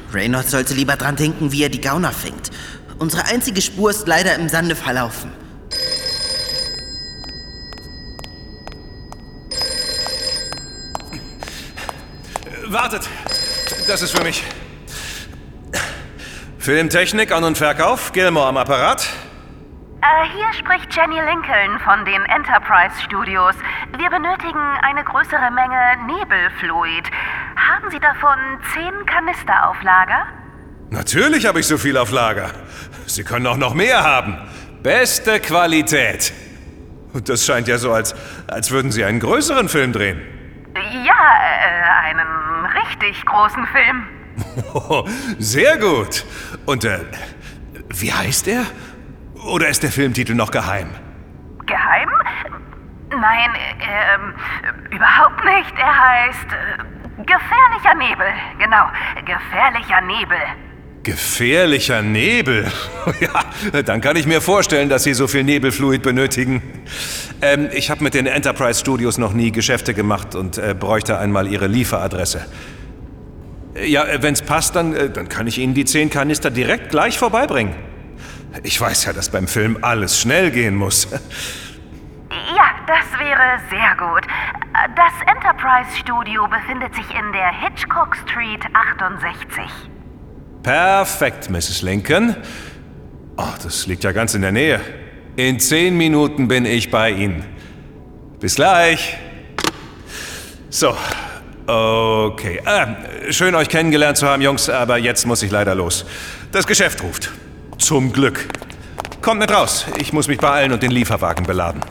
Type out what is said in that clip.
Reynolds sollte lieber dran denken, wie er die Gauner fängt. Unsere einzige Spur ist leider im Sande verlaufen. Wartet! Das ist für mich. Filmtechnik, An- und Verkauf, Gilmore am Apparat. Hier spricht Jenny Lincoln von den Enterprise Studios. Wir benötigen eine größere Menge Nebelfluid. Haben Sie davon 10 Kanister auf Lager? Natürlich habe ich so viel auf Lager. Sie können auch noch mehr haben. Beste Qualität. Und das scheint ja so, als würden Sie einen größeren Film drehen. Ja, einen richtig großen Film. Oh, sehr gut. Und, wie heißt er? Oder ist der Filmtitel noch geheim? Geheim? Nein, überhaupt nicht. Er heißt Gefährlicher Nebel. Genau, Gefährlicher Nebel. Gefährlicher Nebel? Ja, dann kann ich mir vorstellen, dass Sie so viel Nebelfluid benötigen. Ich habe mit den Enterprise Studios noch nie Geschäfte gemacht und bräuchte einmal Ihre Lieferadresse. Ja, wenn's passt, dann kann ich Ihnen die 10 Kanister direkt gleich vorbeibringen. Ich weiß ja, dass beim Film alles schnell gehen muss. Ja, das wäre sehr gut. Das Enterprise Studio befindet sich in der Hitchcock Street 68. Perfekt, Mrs. Lincoln. Oh, das liegt ja ganz in der Nähe. In 10 Minuten bin ich bei Ihnen. Bis gleich. So, okay. Schön, euch kennengelernt zu haben, Jungs, aber jetzt muss ich leider los. Das Geschäft ruft. Zum Glück. Kommt mit raus. Ich muss mich beeilen und den Lieferwagen beladen.